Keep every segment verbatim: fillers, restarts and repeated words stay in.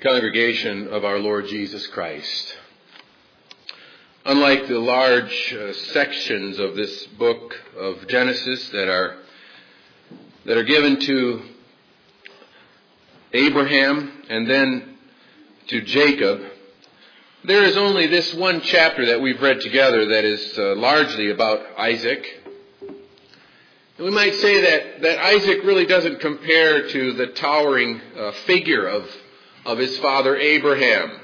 Congregation of our Lord Jesus Christ. Unlike the large uh, sections of this book of Genesis that are that are given to Abraham and then to Jacob, there is only this one chapter that we've read together that is uh, largely about Isaac. And we might say that, that Isaac really doesn't compare to the towering uh, figure of of his father Abraham.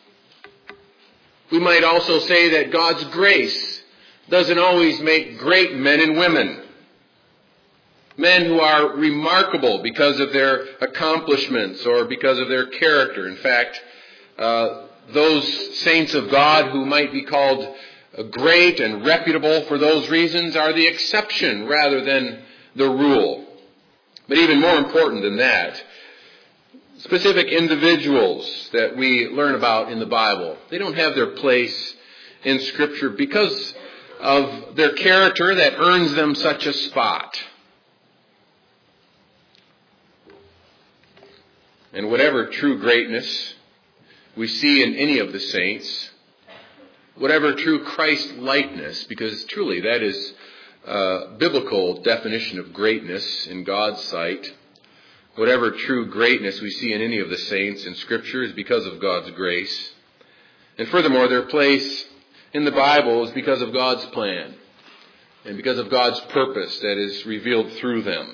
We might also say that God's grace doesn't always make great men and women. Men who are remarkable because of their accomplishments or because of their character. In fact, uh, those saints of God who might be called great and reputable for those reasons are the exception rather than the rule. But even more important than that, specific individuals that we learn about in the Bible, they don't have their place in Scripture because of their character that earns them such a spot. And whatever true greatness we see in any of the saints, whatever true Christ-likeness, because truly that is a biblical definition of greatness in God's sight, whatever true greatness we see in any of the saints in Scripture is because of God's grace. And furthermore, their place in the Bible is because of God's plan and because of God's purpose that is revealed through them.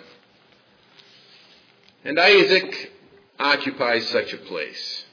And Isaac occupies such a place.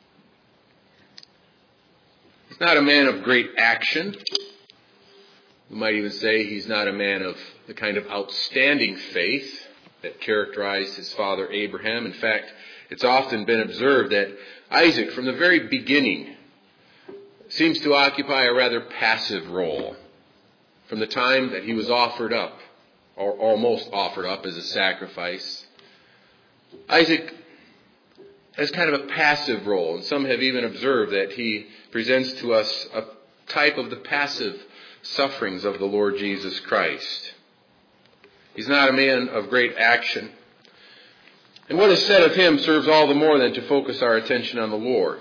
He's not a man of great action. We might even say he's not a man of the kind of outstanding faith that characterized his father Abraham. In fact, it's often been observed that Isaac, from the very beginning, seems to occupy a rather passive role. From the time that he was offered up, or almost offered up as a sacrifice, Isaac has kind of a passive role. And some have even observed that he presents to us a type of the passive sufferings of the Lord Jesus Christ. He's not a man of great action. And what is said of him serves all the more than to focus our attention on the Lord,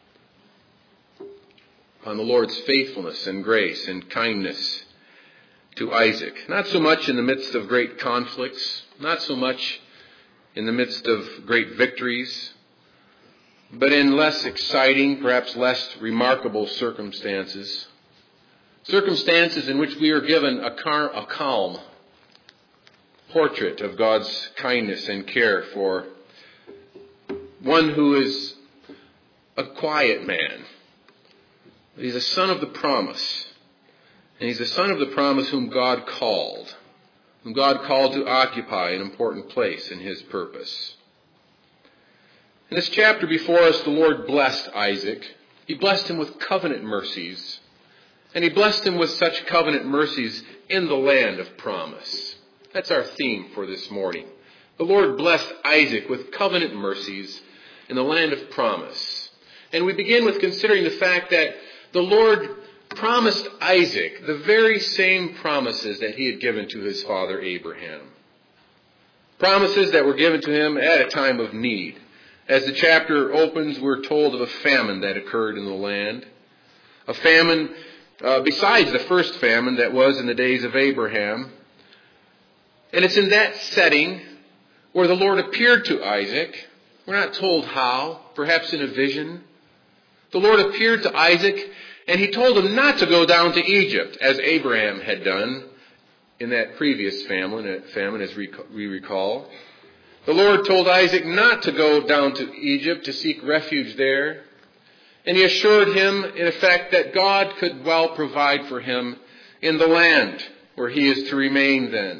on the Lord's faithfulness and grace and kindness to Isaac. Not so much in the midst of great conflicts, not so much in the midst of great victories, but in less exciting, perhaps less remarkable circumstances. Circumstances in which we are given a, car- a calm portrait of God's kindness and care for one who is a quiet man. He's a son of the promise. And he's the son of the promise whom God called. Whom God called to occupy an important place in his purpose. In this chapter before us, the Lord blessed Isaac. He blessed him with covenant mercies. And he blessed him with such covenant mercies in the land of promise. That's our theme for this morning. The Lord blessed Isaac with covenant mercies in the land of promise. And we begin with considering the fact that the Lord promised Isaac the very same promises that he had given to his father Abraham. Promises that were given to him at a time of need. As the chapter opens, we're told of a famine that occurred in the land. A famine uh, besides the first famine that was in the days of Abraham. And it's in that setting where the Lord appeared to Isaac. We're not told how, perhaps in a vision. The Lord appeared to Isaac and he told him not to go down to Egypt as Abraham had done in that previous famine, famine as we recall. The Lord told Isaac not to go down to Egypt to seek refuge there. And he assured him, in effect, that God could well provide for him in the land where he is to remain then.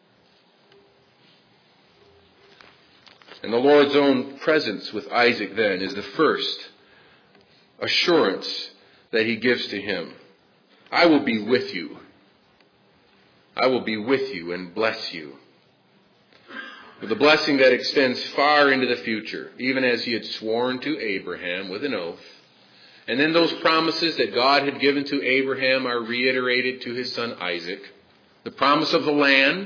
And the Lord's own presence with Isaac then is the first assurance that he gives to him. I will be with you. I will be with you and bless you. With a blessing that extends far into the future, even as he had sworn to Abraham with an oath. And then those promises that God had given to Abraham are reiterated to his son Isaac. The promise of the land,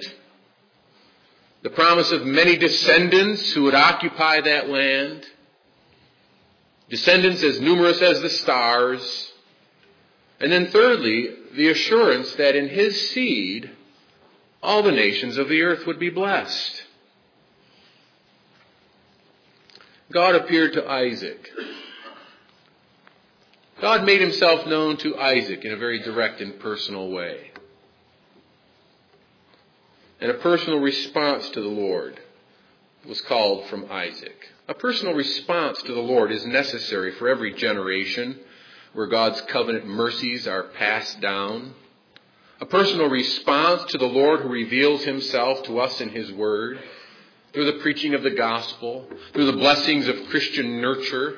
the promise of many descendants who would occupy that land, descendants as numerous as the stars. And then thirdly, the assurance that in his seed, all the nations of the earth would be blessed. God appeared to Isaac. God made himself known to Isaac in a very direct and personal way. And a personal response to the Lord was called from Isaac. A personal response to the Lord is necessary for every generation where God's covenant mercies are passed down. A personal response to the Lord who reveals himself to us in his word, through the preaching of the gospel, through the blessings of Christian nurture.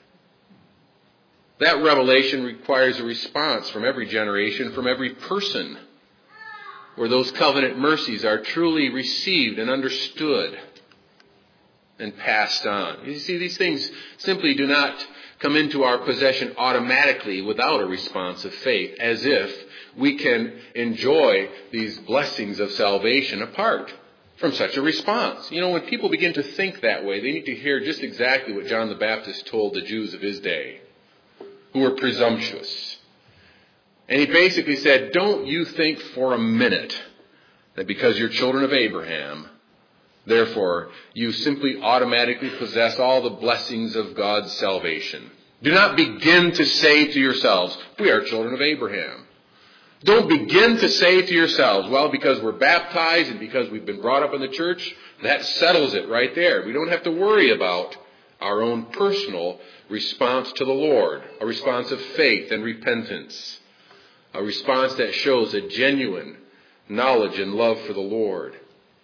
That revelation requires a response from every generation, from every person, where those covenant mercies are truly received and understood and passed on. You see, these things simply do not come into our possession automatically without a response of faith, as if we can enjoy these blessings of salvation apart from such a response. You know, when people begin to think that way, they need to hear just exactly what John the Baptist told the Jews of his day, who were presumptuous. And he basically said, don't you think for a minute that because you're children of Abraham, therefore you simply automatically possess all the blessings of God's salvation. Do not begin to say to yourselves, we are children of Abraham. Don't begin to say to yourselves, well, because we're baptized and because we've been brought up in the church, that settles it right there. We don't have to worry about our own personal response to the Lord, a response of faith and repentance, a response that shows a genuine knowledge and love for the Lord.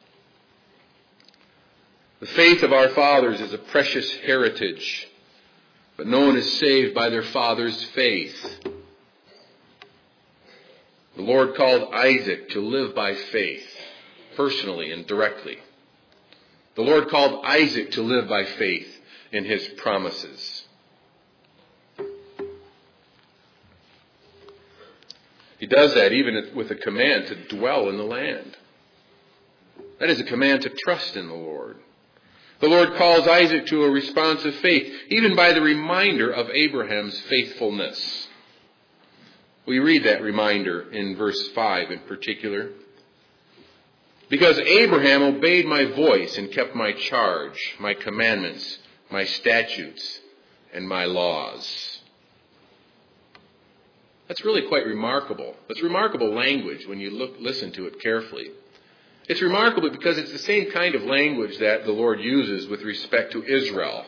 The faith of our fathers is a precious heritage, but no one is saved by their father's faith. The Lord called Isaac to live by faith, personally and directly. The Lord called Isaac to live by faith in his promises. He does that even with a command to dwell in the land. That is a command to trust in the Lord. The Lord calls Isaac to a response of faith, even by the reminder of Abraham's faithfulness. We read that reminder in verse five in particular. Because Abraham obeyed my voice and kept my charge, my commandments, my statutes, and my laws. That's really quite remarkable. It's remarkable language when you look, listen to it carefully. It's remarkable because it's the same kind of language that the Lord uses with respect to Israel,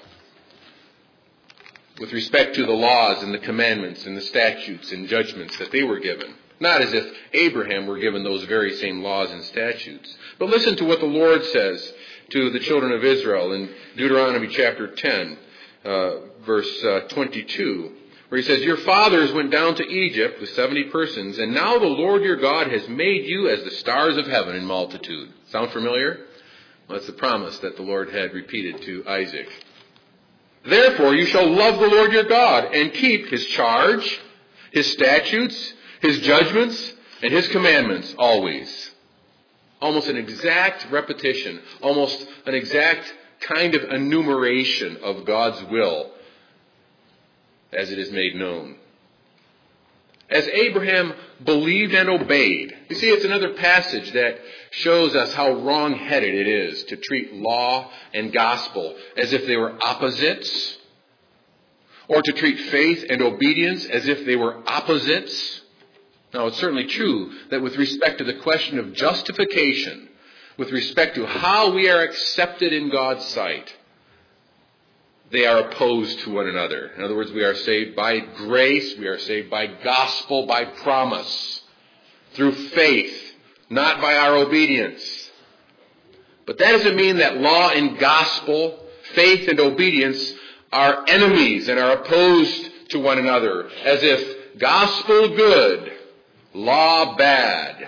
with respect to the laws and the commandments and the statutes and judgments that they were given. Not as if Abraham were given those very same laws and statutes. But listen to what the Lord says to the children of Israel in Deuteronomy chapter ten, uh, verse uh, twenty-two, where he says, your fathers went down to Egypt with seventy persons, and now the Lord your God has made you as the stars of heaven in multitude. Sound familiar? Well, that's the promise that the Lord had repeated to Isaac. Therefore you shall love the Lord your God and keep his charge, his statutes, his judgments, and his commandments always. Almost an exact repetition, almost an exact kind of enumeration of God's will as it is made known. As Abraham believed and obeyed. You see, it's another passage that shows us how wrong-headed it is to treat law and gospel as if they were opposites, or to treat faith and obedience as if they were opposites. Now, it's certainly true that with respect to the question of justification, with respect to how we are accepted in God's sight, they are opposed to one another. In other words, we are saved by grace, we are saved by gospel, by promise, through faith, not by our obedience. But that doesn't mean that law and gospel, faith and obedience are enemies and are opposed to one another, as if gospel good, law bad.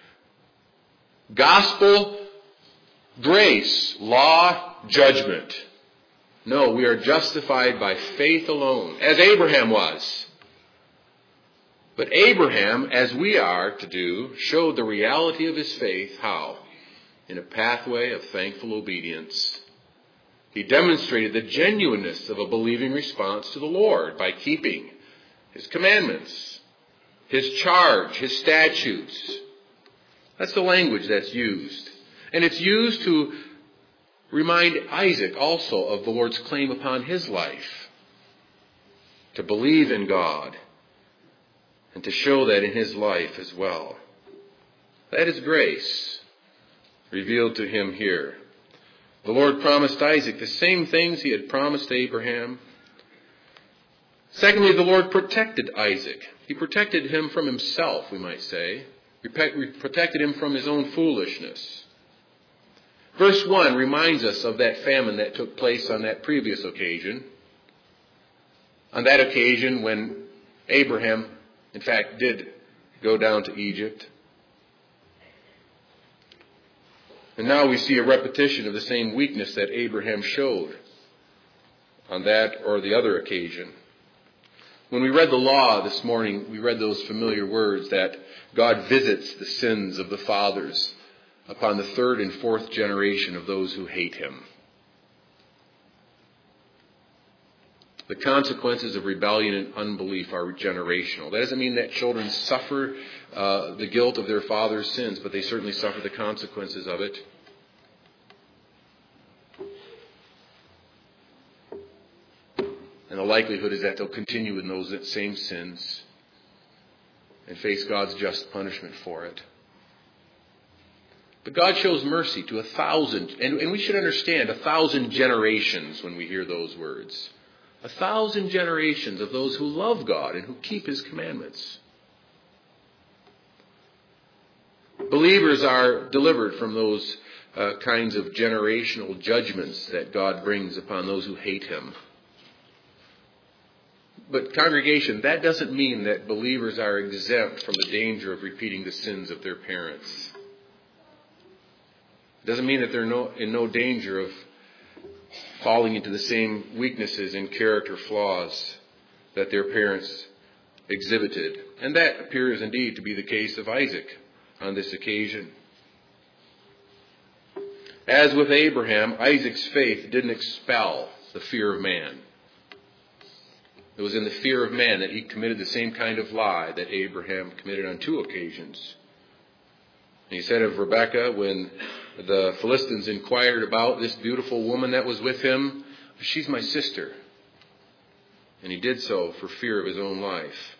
Gospel, grace, law, judgment. No, we are justified by faith alone, as Abraham was. But Abraham, as we are to do, showed the reality of his faith. How? In a pathway of thankful obedience. He demonstrated the genuineness of a believing response to the Lord by keeping His commandments, His charge, His statutes. That's the language that's used. And it's used to remind Isaac also of the Lord's claim upon his life, to believe in God and to show that in his life as well. That is grace revealed to him here. The Lord promised Isaac the same things He had promised Abraham. Secondly, the Lord protected Isaac. He protected him from himself, we might say. He protected him from his own foolishness. Verse one reminds us of that famine that took place on that previous occasion. On that occasion when Abraham, in fact, did go down to Egypt. And now we see a repetition of the same weakness that Abraham showed on that or the other occasion. When we read the law this morning, we read those familiar words that God visits the sins of the fathers upon the third and fourth generation of those who hate Him. The consequences of rebellion and unbelief are generational. That doesn't mean that children suffer uh, the guilt of their father's sins, but they certainly suffer the consequences of it. And the likelihood is that they'll continue in those same sins and face God's just punishment for it. But God shows mercy to a thousand, and, and we should understand a thousand generations when we hear those words. A thousand generations of those who love God and who keep His commandments. Believers are delivered from those uh, kinds of generational judgments that God brings upon those who hate Him. But congregation, that doesn't mean that believers are exempt from the danger of repeating the sins of their parents. It doesn't mean that they're no, in no danger of falling into the same weaknesses and character flaws that their parents exhibited. And that appears indeed to be the case of Isaac on this occasion. As with Abraham, Isaac's faith didn't expel the fear of man. It was in the fear of man that he committed the same kind of lie that Abraham committed on two occasions. And he said of Rebekah, when the Philistines inquired about this beautiful woman that was with him, "She's my sister." And he did so for fear of his own life.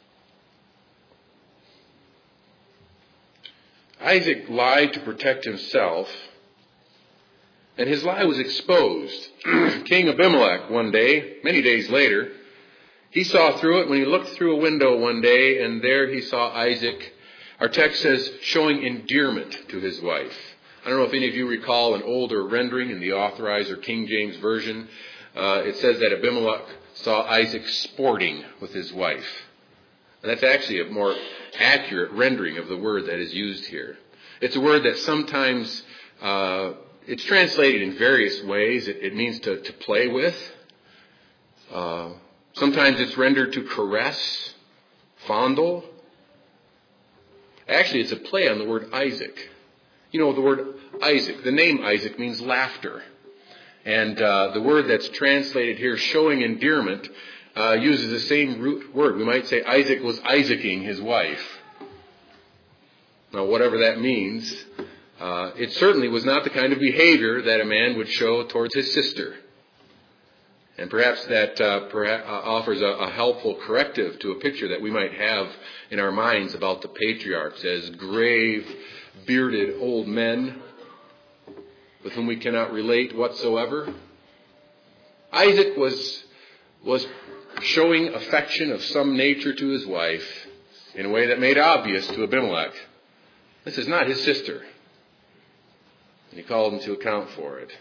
Isaac lied to protect himself, and his lie was exposed. King Abimelech one day, many days later, he saw through it when he looked through a window one day, and there he saw Isaac, our text says, showing endearment to his wife. I don't know if any of you recall an older rendering in the Authorized or King James Version. Uh, it says that Abimelech saw Isaac sporting with his wife. And that's actually a more accurate rendering of the word that is used here. It's a word that sometimes, uh, it's translated in various ways. It, it means to, to play with. Uh, sometimes it's rendered to caress, fondle. Actually, it's a play on the word Isaac. You know, the word Isaac, the name Isaac means laughter. And uh, the word that's translated here, showing endearment, uh, uses the same root word. We might say Isaac was Isaacing his wife. Now, whatever that means, uh, it certainly was not the kind of behavior that a man would show towards his sister. And perhaps that uh, perhaps, uh, offers a, a helpful corrective to a picture that we might have in our minds about the patriarchs as grave, bearded old men with whom we cannot relate whatsoever. Isaac was, was showing affection of some nature to his wife in a way that made obvious to Abimelech, this is not his sister. And he called him to account for it.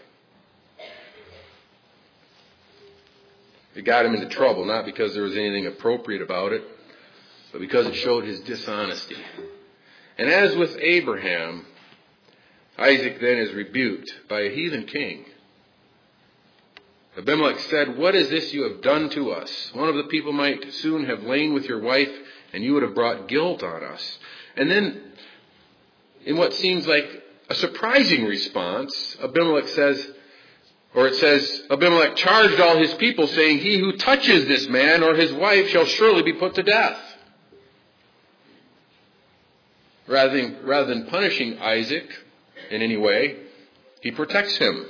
It got him into trouble, not because there was anything appropriate about it, but because it showed his dishonesty. And as with Abraham, Isaac then is rebuked by a heathen king. Abimelech said, "What is this you have done to us? One of the people might soon have lain with your wife, and you would have brought guilt on us." And then, in what seems like a surprising response, Abimelech says, Or it says, Abimelech charged all his people, saying, he who touches this man or his wife shall surely be put to death. Rather than, rather than punishing Isaac in any way, he protects him.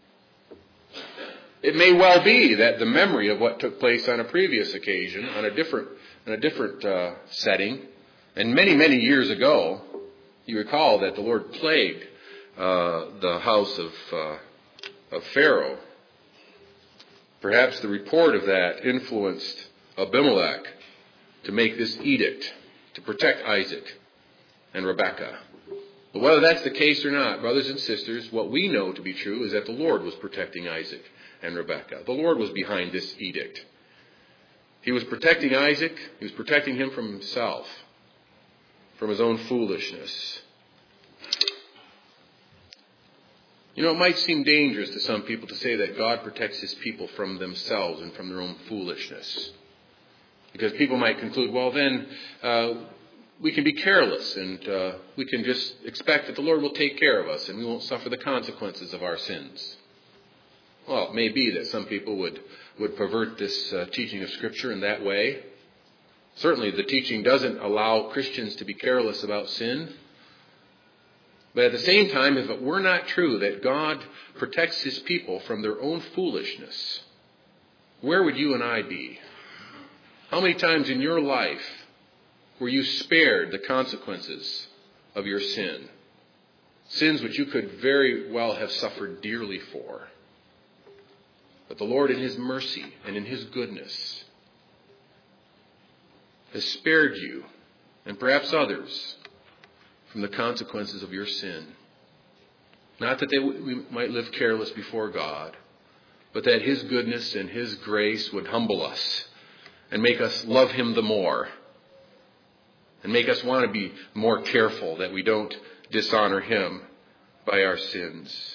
It may well be that the memory of what took place on a previous occasion, on a different, in a different uh, setting, and many, many years ago, you recall that the Lord plagued uh, the house of, uh, of Pharaoh. Perhaps the report of that influenced Abimelech to make this edict to protect Isaac and Rebekah. But whether that's the case or not, brothers and sisters, what we know to be true is that the Lord was protecting Isaac and Rebekah. The Lord was behind this edict. He was protecting Isaac. He was protecting him from himself, from his own foolishness. You know, it might seem dangerous to some people to say that God protects his people from themselves and from their own foolishness. Because people might conclude, well, then uh, we can be careless and uh, we can just expect that the Lord will take care of us and we won't suffer the consequences of our sins. Well, it may be that some people would, would pervert this uh, teaching of Scripture in that way. Certainly the teaching doesn't allow Christians to be careless about sin. But at the same time, if it were not true that God protects his people from their own foolishness, where would you and I be? How many times in your life were you spared the consequences of your sin? Sins which you could very well have suffered dearly for. But the Lord in his mercy and in his goodness has spared you, and perhaps others, from the consequences of your sin. Not that they, we might live careless before God, but that his goodness and his grace would humble us and make us love him the more, and make us want to be more careful that we don't dishonor him by our sins.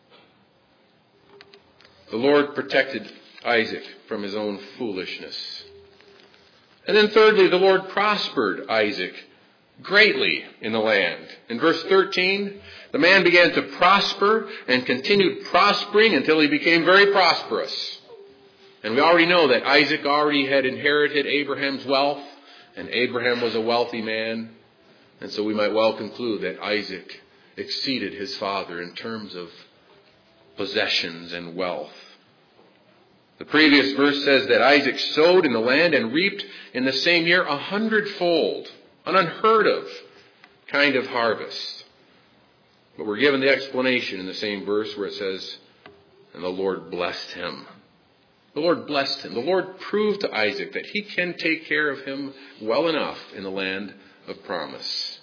The Lord protected Isaac from his own foolishness. And then thirdly, the Lord prospered Isaac greatly in the land. In verse thirteen, the man began to prosper and continued prospering until he became very prosperous. And we already know that Isaac already had inherited Abraham's wealth, and Abraham was a wealthy man. And so we might well conclude that Isaac exceeded his father in terms of possessions and wealth. The previous verse says that Isaac sowed in the land and reaped in the same year a hundredfold, an unheard of kind of harvest. But we're given the explanation in the same verse where it says, and the Lord blessed him. The Lord blessed him. The Lord proved to Isaac that he can take care of him well enough in the land of promise.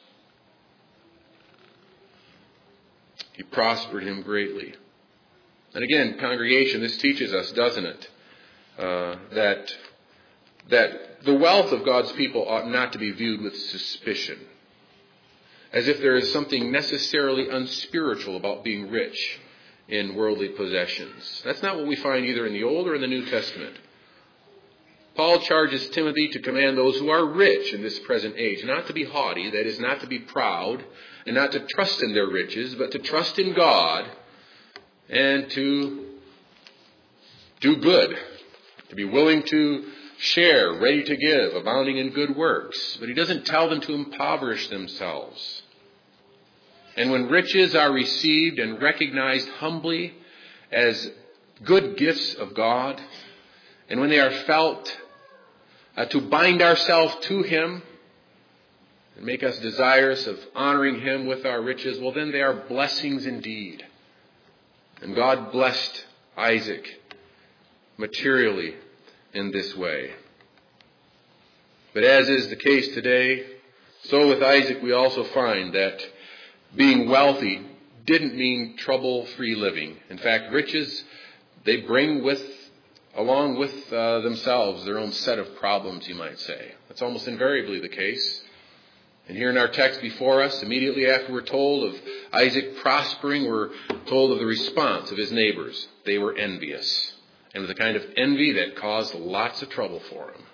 He prospered him greatly. And again, congregation, this teaches us, doesn't it, uh, that that the wealth of God's people ought not to be viewed with suspicion, as if there is something necessarily unspiritual about being rich in worldly possessions. That's not what we find either in the Old or in the New Testament. Paul charges Timothy to command those who are rich in this present age not to be haughty, that is, not to be proud, and not to trust in their riches, but to trust in God and to do good, to be willing to share, ready to give, abounding in good works. But he doesn't tell them to impoverish themselves. And when riches are received and recognized humbly as good gifts of God, and when they are felt uh, to bind ourselves to him and make us desirous of honoring him with our riches, well, then they are blessings indeed. And God blessed Isaac materially in this way. But as is the case today, so with Isaac we also find that being wealthy didn't mean trouble-free living. In fact, riches, they bring with, along with uh, themselves, their own set of problems, you might say. That's almost invariably the case. And here in our text before us, immediately after we're told of Isaac prospering, we're told of the response of his neighbors. They were envious, and with a kind of envy that caused lots of trouble for him.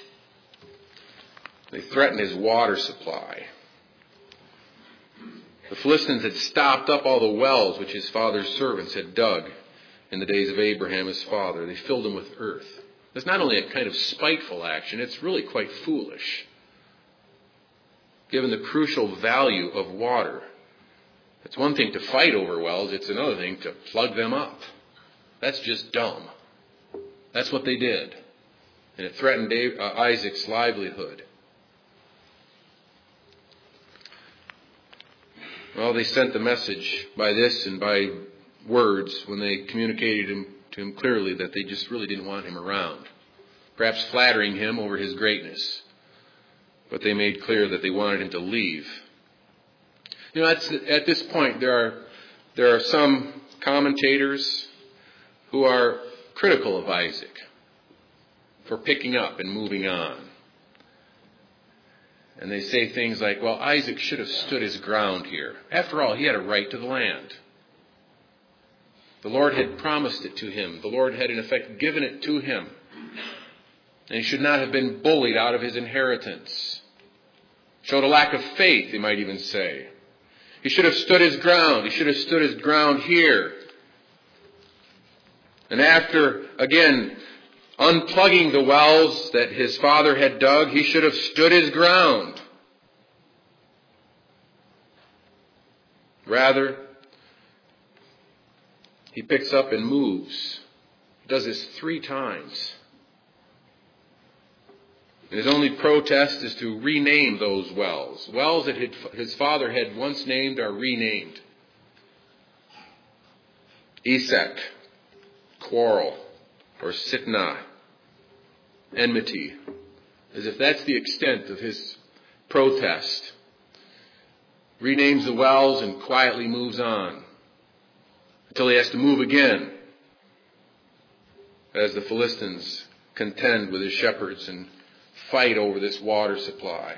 They threatened his water supply. The Philistines had stopped up all the wells which his father's servants had dug in the days of Abraham, his father. They filled them with earth. It's not only a kind of spiteful action, it's really quite foolish, given the crucial value of water. It's one thing to fight over wells, it's another thing to plug them up. That's just dumb. That's what they did. And it threatened Isaac's livelihood. Well, they sent the message by this and by words when they communicated him, to him clearly that they just really didn't want him around. Perhaps flattering him over his greatness. But they made clear that they wanted him to leave. You know, at, at this point, there are there are some commentators who are critical of Isaac for picking up and moving on. And they say things like, well, Isaac should have stood his ground here. After all, he had a right to the land. The Lord had promised it to him. The Lord had, in effect, given it to him. And he should not have been bullied out of his inheritance. Showed a lack of faith, they might even say. He should have stood his ground. He should have stood his ground here. And after, again, unplugging the wells that his father had dug, he should have stood his ground. Rather, he picks up and moves. He does this three times. And his only protest is to rename those wells. Wells that his father had once named are renamed. Esek, quarrel, or Sitnah, enmity. As if that's the extent of his protest. Renames the wells and quietly moves on. Until he has to move again. As the Philistines contend with his shepherds and fight over this water supply.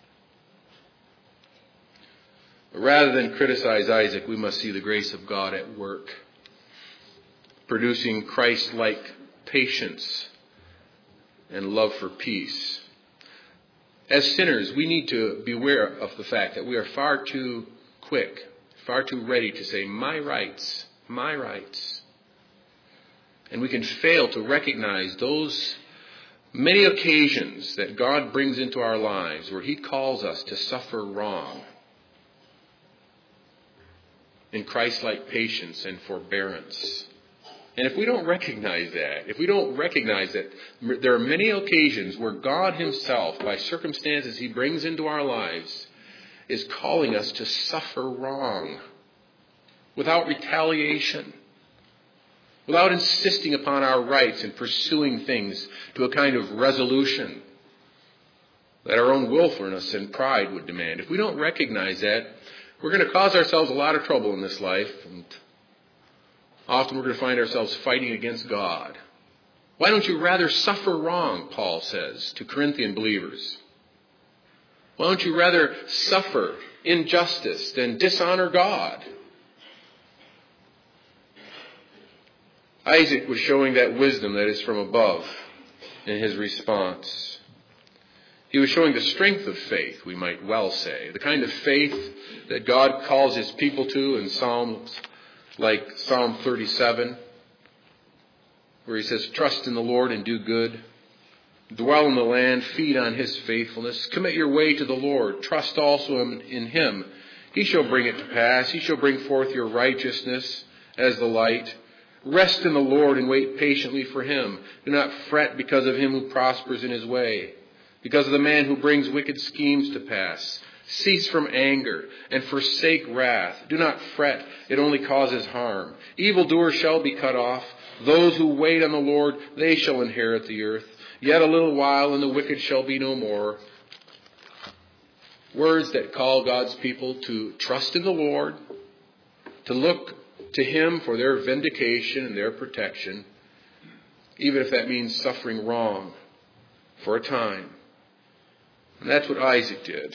But rather than criticize Isaac, we must see the grace of God at work, producing Christ-like patience and love for peace. As sinners, we need to be aware of the fact that we are far too quick, far too ready to say, my rights, my rights. And we can fail to recognize those many occasions that God brings into our lives where He calls us to suffer wrong in Christ-like patience and forbearance. And if we don't recognize that, if we don't recognize that there are many occasions where God Himself, by circumstances He brings into our lives, is calling us to suffer wrong without retaliation, without insisting upon our rights and pursuing things to a kind of resolution that our own willfulness and pride would demand. If we don't recognize that, we're going to cause ourselves a lot of trouble in this life, and often we're going to find ourselves fighting against God. Why don't you rather suffer wrong, Paul says to Corinthian believers? Why don't you rather suffer injustice than dishonor God? Isaac was showing that wisdom that is from above in his response. He was showing the strength of faith, we might well say. The kind of faith that God calls His people to in Psalms like Psalm thirty-seven, where He says, trust in the Lord and do good. Dwell in the land, feed on His faithfulness. Commit your way to the Lord. Trust also in Him. He shall bring it to pass. He shall bring forth your righteousness as the light. Rest in the Lord and wait patiently for Him. Do not fret because of him who prospers in his way, because of the man who brings wicked schemes to pass. Cease from anger and forsake wrath. Do not fret, it only causes harm. Evildoers shall be cut off. Those who wait on the Lord, they shall inherit the earth. Yet a little while, and the wicked shall be no more. Words that call God's people to trust in the Lord, to look to Him for their vindication and their protection, even if that means suffering wrong for a time. And that's what Isaac did.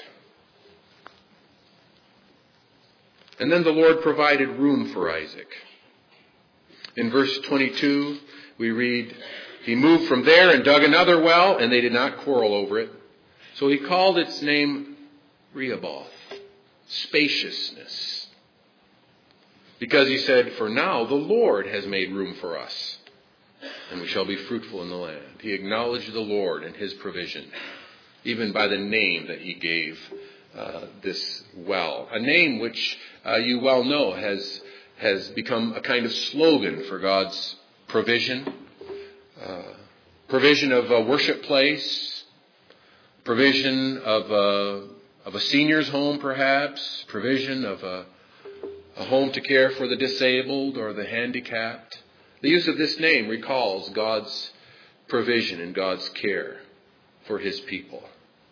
And then the Lord provided room for Isaac. In verse twenty-two, we read, He moved from there and dug another well, and they did not quarrel over it. So he called its name Rehoboth. spaciousness. Because he said, for now the Lord has made room for us, and we shall be fruitful in the land. He acknowledged the Lord and his provision, even by the name that he gave uh, this well. A name which uh, you well know has, has become a kind of slogan for God's provision. Uh, provision of a worship place, provision of a, of a senior's home perhaps, provision of a a home to care for the disabled or the handicapped. The use of this name recalls God's provision and God's care for his people.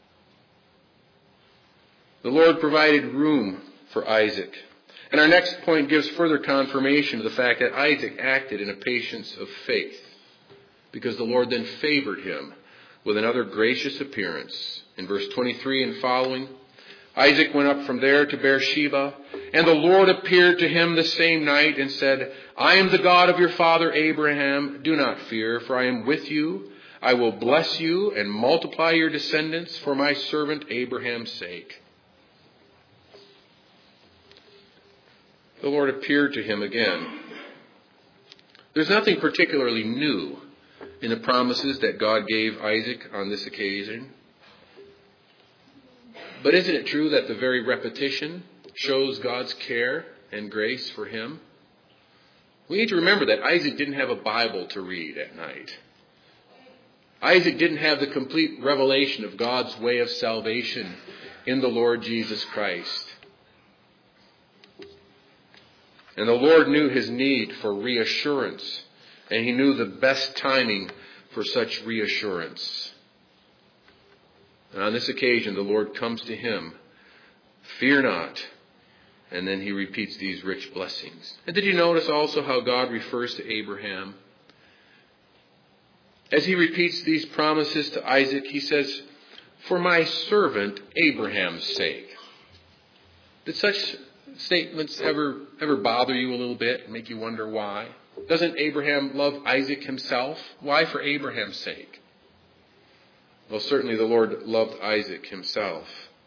The Lord provided room for Isaac. And our next point gives further confirmation of the fact that Isaac acted in a patience of faith, because the Lord then favored him with another gracious appearance. In verse twenty-three and following, Isaac went up from there to Beersheba, and the Lord appeared to him the same night and said, I am the God of your father Abraham. Do not fear, for I am with you. I will bless you and multiply your descendants for my servant Abraham's sake. The Lord appeared to him again. There's nothing particularly new in the promises that God gave Isaac on this occasion. But isn't it true that the very repetition shows God's care and grace for him? We need to remember that Isaac didn't have a Bible to read at night. Isaac didn't have the complete revelation of God's way of salvation in the Lord Jesus Christ. And the Lord knew his need for reassurance, and he knew the best timing for such reassurance. And on this occasion, the Lord comes to him, fear not. And then he repeats these rich blessings. And did you notice also how God refers to Abraham? As he repeats these promises to Isaac, he says, for my servant Abraham's sake. Did such statements ever, ever bother you a little bit and make you wonder why? Doesn't Abraham love Isaac himself? Why for Abraham's sake? Well, certainly the Lord loved Isaac himself.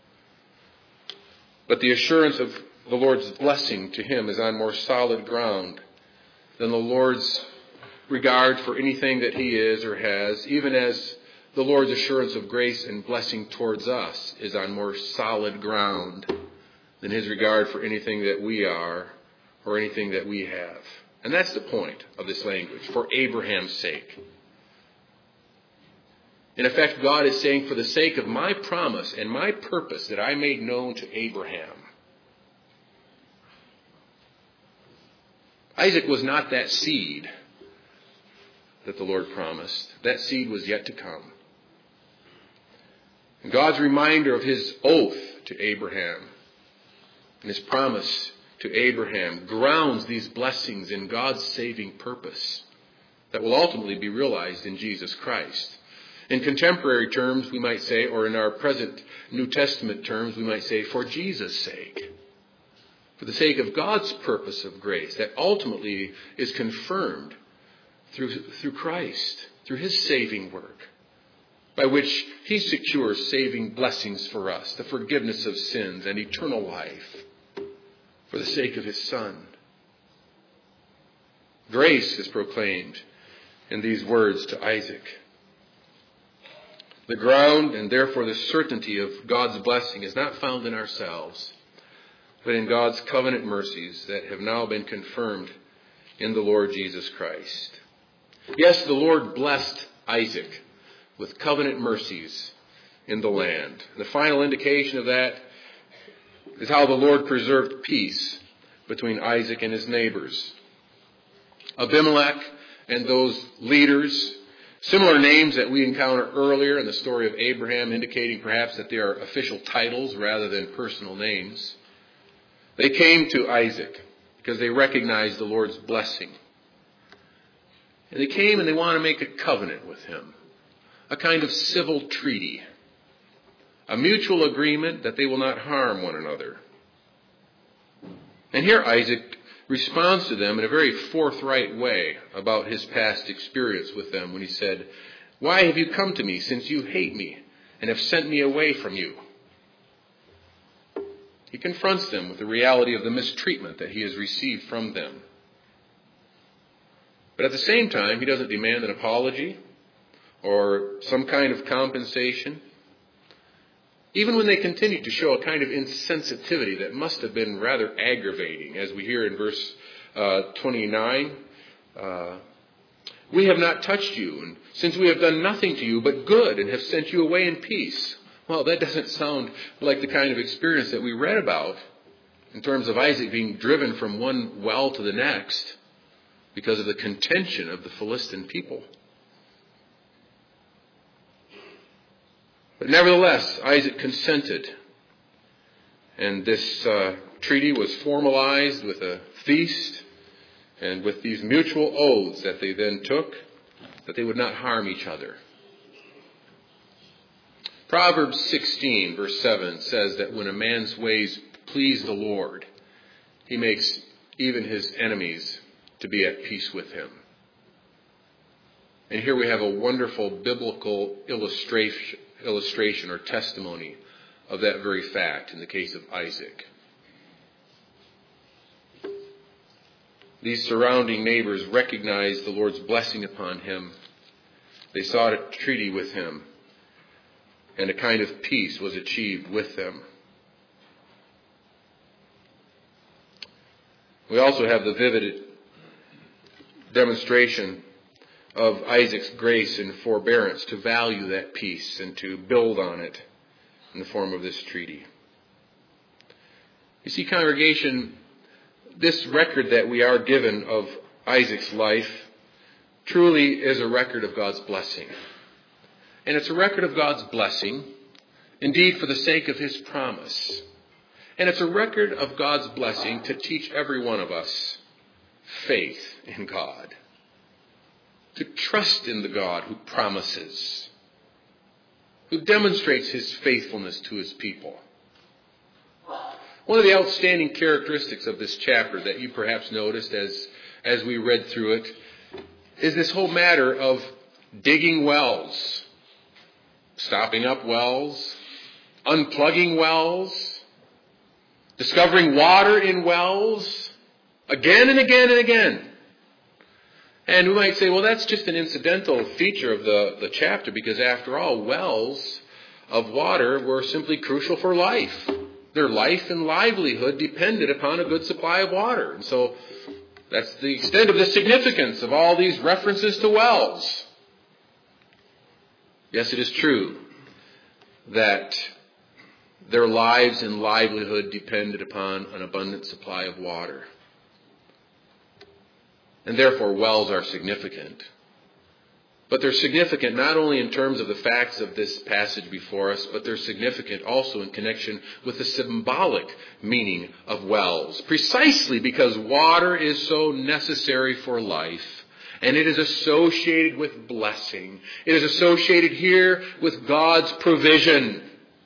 But the assurance of the Lord's blessing to him is on more solid ground than the Lord's regard for anything that he is or has, even as the Lord's assurance of grace and blessing towards us is on more solid ground than his regard for anything that we are or anything that we have. And that's the point of this language, for Abraham's sake. In effect, God is saying, for the sake of my promise and my purpose that I made known to Abraham. Isaac was not that seed that the Lord promised. That seed was yet to come. And God's reminder of his oath to Abraham and his promise to Abraham grounds these blessings in God's saving purpose that will ultimately be realized in Jesus Christ. In contemporary terms, we might say, or in our present New Testament terms, we might say, for Jesus' sake. For the sake of God's purpose of grace that ultimately is confirmed through, through Christ, through his saving work, by which he secures saving blessings for us, the forgiveness of sins and eternal life, for the sake of his Son. Grace is proclaimed in these words to Isaac. The ground and therefore the certainty of God's blessing is not found in ourselves, but in God's covenant mercies that have now been confirmed in the Lord Jesus Christ. Yes, the Lord blessed Isaac with covenant mercies in the land. The final indication of that is how the Lord preserved peace between Isaac and his neighbors. Abimelech and those leaders, similar names that we encounter earlier in the story of Abraham, indicating perhaps that they are official titles rather than personal names. They came to Isaac because they recognized the Lord's blessing. And they came and they want to make a covenant with him, a kind of civil treaty, a mutual agreement that they will not harm one another. And here Isaac responds to them in a very forthright way about his past experience with them when he said, "Why have you come to me since you hate me and have sent me away from you?" He confronts them with the reality of the mistreatment that he has received from them. But at the same time, he doesn't demand an apology or some kind of compensation. Even when they continue to show a kind of insensitivity that must have been rather aggravating, as we hear in verse uh, twenty-nine, uh, we have not touched you, and since we have done nothing to you but good and have sent you away in peace. Well, that doesn't sound like the kind of experience that we read about in terms of Isaac being driven from one well to the next because of the contention of the Philistine people. But nevertheless, Isaac consented, and this uh, treaty was formalized with a feast and with these mutual oaths that they then took, that they would not harm each other. Proverbs sixteen, verse seven, says that when a man's ways please the Lord, he makes even his enemies to be at peace with him. And here we have a wonderful biblical illustration, illustration or testimony of that very fact in the case of Isaac. These surrounding neighbors recognized the Lord's blessing upon him. They sought a treaty with him, and a kind of peace was achieved with them. We also have the vivid demonstration of Isaac's grace and forbearance to value that peace and to build on it in the form of this treaty. You see, congregation, this record that we are given of Isaac's life truly is a record of God's blessing. And it's a record of God's blessing, indeed for the sake of his promise. And it's a record of God's blessing to teach every one of us faith in God. To trust in the God who promises, who demonstrates his faithfulness to his people. One of the outstanding characteristics of this chapter that you perhaps noticed as, as we read through it is this whole matter of digging wells. Stopping up wells, unplugging wells, discovering water in wells, again and again and again. And we might say, well, that's just an incidental feature of the, the chapter, because after all, wells of water were simply crucial for life. Their life and livelihood depended upon a good supply of water. And so that's the extent of the significance of all these references to wells. Yes, it is true that their lives and livelihood depended upon an abundant supply of water. And therefore, wells are significant. But they're significant not only in terms of the facts of this passage before us, but they're significant also in connection with the symbolic meaning of wells. Precisely because water is so necessary for life. And it is associated with blessing. It is associated here with God's provision.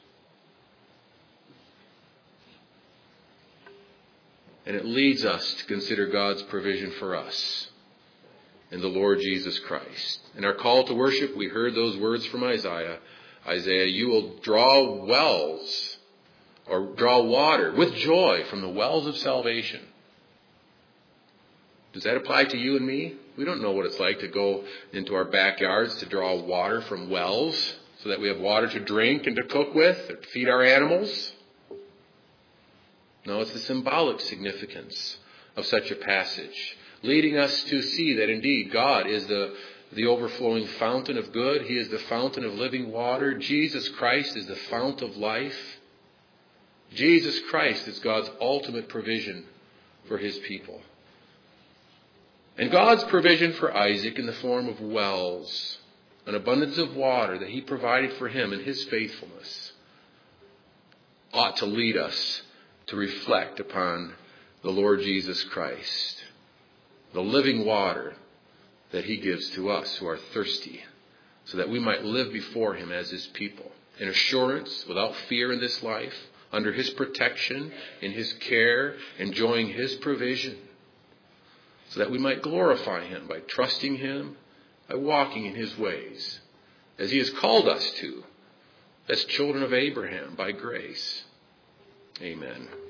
And it leads us to consider God's provision for us in the Lord Jesus Christ. In our call to worship, we heard those words from Isaiah. Isaiah, you will draw wells or draw water with joy from the wells of salvation. Does that apply to you and me? We don't know what it's like to go into our backyards to draw water from wells so that we have water to drink and to cook with or to feed our animals. No, it's the symbolic significance of such a passage, leading us to see that indeed God is the, the overflowing fountain of good. He is the fountain of living water. Jesus Christ is the fount of life. Jesus Christ is God's ultimate provision for his people. And God's provision for Isaac in the form of wells, an abundance of water that he provided for him in his faithfulness, ought to lead us to reflect upon the Lord Jesus Christ, the living water that he gives to us who are thirsty, so that we might live before him as his people, in assurance, without fear in this life, under his protection, in his care, enjoying his provision, so that we might glorify him by trusting him, by walking in his ways, as he has called us to, as children of Abraham by grace. Amen.